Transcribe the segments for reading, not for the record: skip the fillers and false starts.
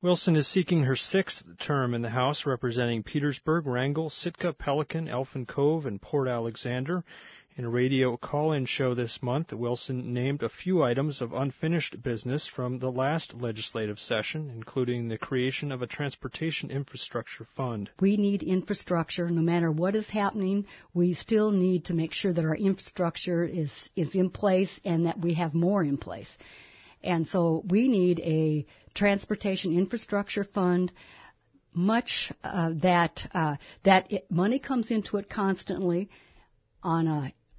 Wilson is seeking her sixth term in the House, representing Petersburg, Wrangell, Sitka, Pelican, Elfin Cove, and Port Alexander. In a radio call-in show this month, Wilson named a few items of unfinished business from the last legislative session, including the creation of a transportation infrastructure fund. We need infrastructure. No matter what is happening, we still need to make sure that our infrastructure is in place and that we have more in place. And so we need a transportation infrastructure fund, money comes into it constantly on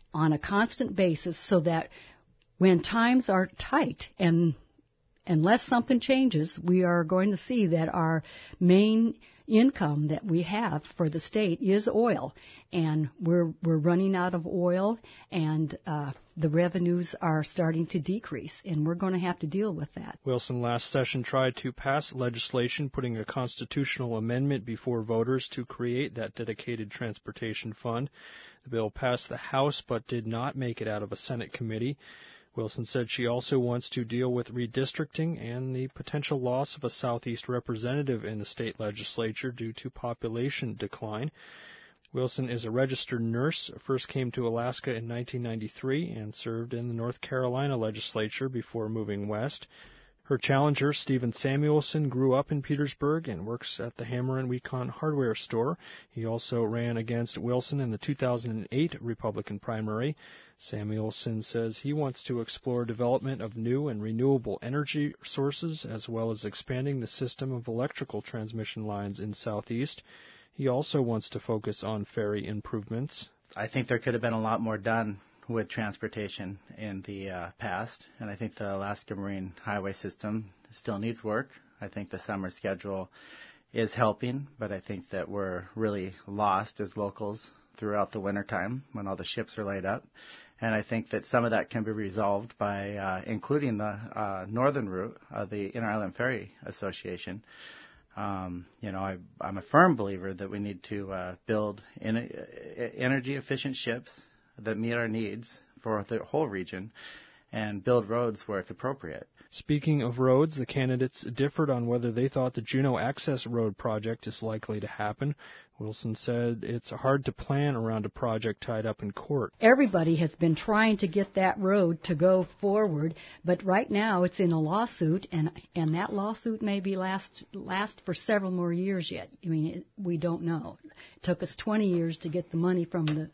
a constant basis, so that when times are tight and unless something changes, we are going to see that our main income that we have for the state is oil, and we're running out of oil, and the revenues are starting to decrease, and we're going to have to deal with that. Wilson last session tried to pass legislation putting a constitutional amendment before voters to create that dedicated transportation fund. The bill passed the House but did not make it out of a Senate committee. Wilson said she also wants to deal with redistricting and the potential loss of a Southeast representative in the state legislature due to population decline. Wilson is a registered nurse, first came to Alaska in 1993 and served in the North Carolina legislature before moving west. Her challenger, Stephen Samuelson, grew up in Petersburg and works at the Hammer and Weekon hardware store. He also ran against Wilson in the 2008 Republican primary. Samuelson says he wants to explore development of new and renewable energy sources, as well as expanding the system of electrical transmission lines in Southeast. He also wants to focus on ferry improvements. I think there could have been a lot more done with transportation in the past, and I think the Alaska Marine Highway System still needs work. I think the summer schedule is helping, but I think that we're really lost as locals throughout the wintertime when all the ships are laid up. And I think that some of that can be resolved by including the northern route of the Inter-Island Ferry Association. I'm a firm believer that we need to build energy-efficient ships that meet our needs for the whole region and build roads where it's appropriate. Speaking of roads, the candidates differed on whether they thought the Juneau Access Road project is likely to happen. Wilson said it's hard to plan around a project tied up in court. Everybody has been trying to get that road to go forward, but right now it's in a lawsuit, and that lawsuit may be last for several more years yet. I mean, we don't know. It took us 20 years to get the money from the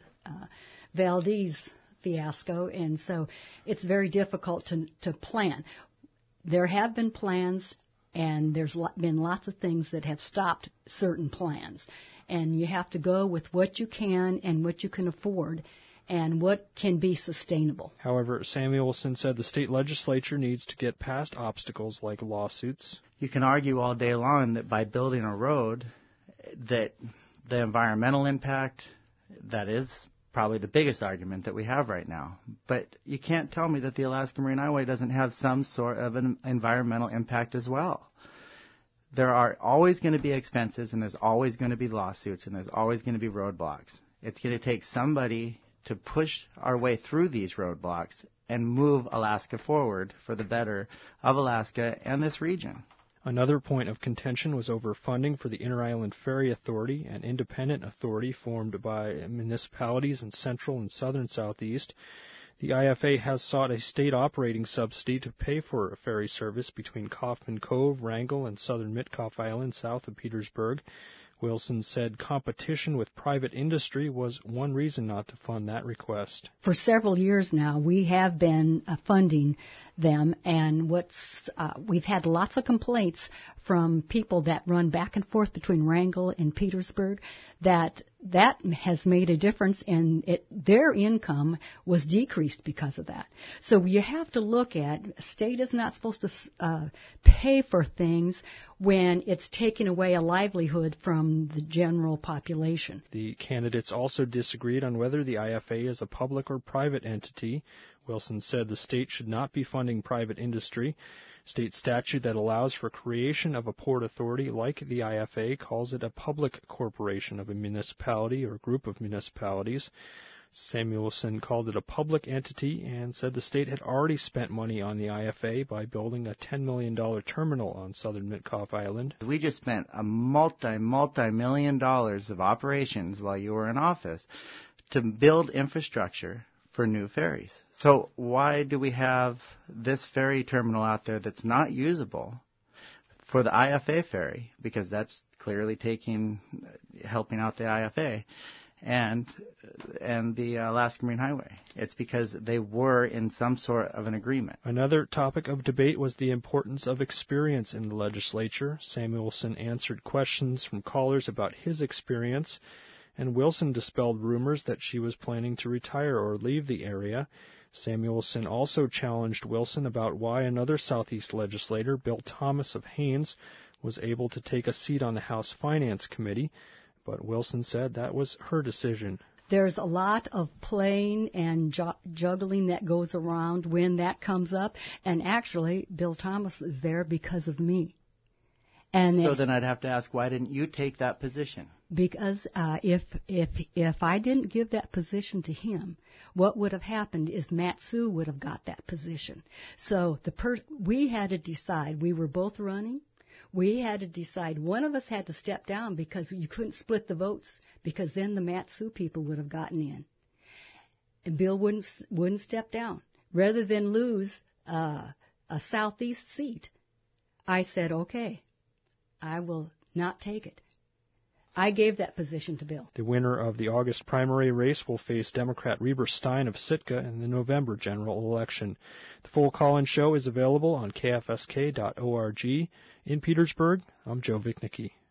Valdez fiasco, and so it's very difficult to plan. There have been plans, and there's been lots of things that have stopped certain plans. And you have to go with what you can and what you can afford and what can be sustainable. However, Samuelson said the state legislature needs to get past obstacles like lawsuits. You can argue all day long that by building a road, that the environmental impact, that is probably the biggest argument that we have right now. But you can't tell me that the Alaska Marine Highway doesn't have some sort of an environmental impact as well. There are always going to be expenses, and there's always going to be lawsuits, and there's always going to be roadblocks. It's going to take somebody to push our way through these roadblocks and move Alaska forward for the better of Alaska and this region. Another point of contention was over funding for the Inter-Island Ferry Authority, an independent authority formed by municipalities in central and southern Southeast. The IFA has sought a state operating subsidy to pay for a ferry service between Kaufman Cove, Wrangell, and southern Mitkoff Island south of Petersburg. Wilson said competition with private industry was one reason not to fund that request. For several years now, we have been funding them, and we've had lots of complaints from people that run back and forth between Wrangell and Petersburg that has made a difference, and their income was decreased because of that. So you have to look at, state is not supposed to pay for things when it's taking away a livelihood from the general population. The candidates also disagreed on whether the IFA is a public or private entity. Wilson said the state should not be funding private industry. State statute that allows for creation of a port authority like the IFA calls it a public corporation of a municipality or group of municipalities. Samuelson called it a public entity and said the state had already spent money on the IFA by building a $10 million terminal on southern Mitkof Island. We just spent a multi-million dollars of operations while you were in office to build infrastructure for new ferries. So why do we have this ferry terminal out there that's not usable for the IFA ferry? Because that's clearly helping out the IFA. And the Alaska Marine Highway. It's because they were in some sort of an agreement. Another topic of debate was the importance of experience in the legislature. Samuelson answered questions from callers about his experience, and Wilson dispelled rumors that she was planning to retire or leave the area. Samuelson also challenged Wilson about why another Southeast legislator, Bill Thomas of Haines, was able to take a seat on the House Finance Committee. But Wilson said that was her decision. There's a lot of playing and juggling that goes around when that comes up. And actually, Bill Thomas is there because of me. And so then I'd have to ask, why didn't you take that position? Because if I didn't give that position to him, what would have happened is Matt Sue would have got that position. So we had to decide. We were both running. We had to decide. One of us had to step down because you couldn't split the votes, because then the Mat-Su people would have gotten in, and Bill wouldn't step down. Rather than lose a Southeast seat, I said, okay, I will not take it. I gave that position to Bill. The winner of the August primary race will face Democrat Reber Stein of Sitka in the November general election. The full call-in show is available on kfsk.org. In Petersburg, I'm Joe Vichnicki.